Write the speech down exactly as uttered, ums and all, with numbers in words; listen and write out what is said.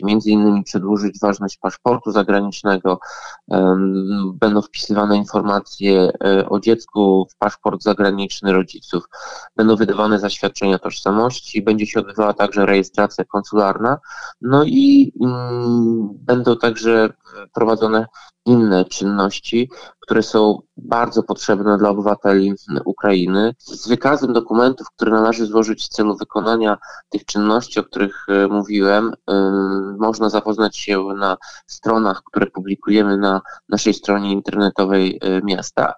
między innymi przedłużyć ważność paszportu zagranicznego, będą wpisywane informacje o dziecku w paszport zagraniczny rodziców, będą wydawane zaświadczenia tożsamości, będzie się odbywała także rejestracja konsularna, no i mm, będą także prowadzone inne czynności, które są bardzo potrzebne dla obywateli Ukrainy. Z wykazem dokumentów, które należy złożyć w celu wykonania tych czynności, o których mówiłem, można zapoznać się na stronach, które publikujemy na naszej stronie internetowej miasta.